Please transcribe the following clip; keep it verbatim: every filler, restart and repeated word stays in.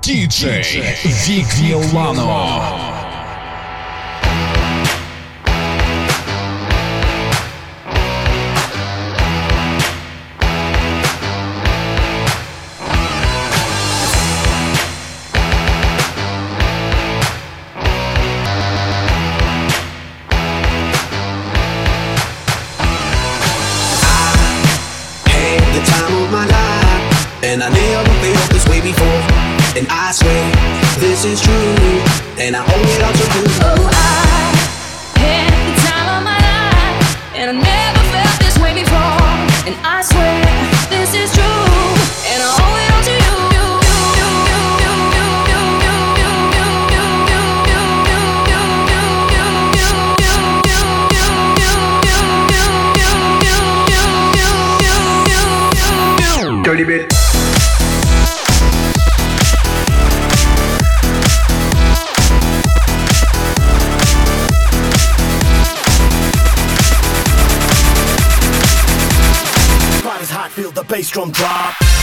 диджей Вик Милано. And I never felt this way before. And I swear this is true. And I owe it all to you. Oh, I had the time of my life. And I never felt this way before. And I swear this is true. And I owe it all to you. Dirty bit. Feel the bass drum drop.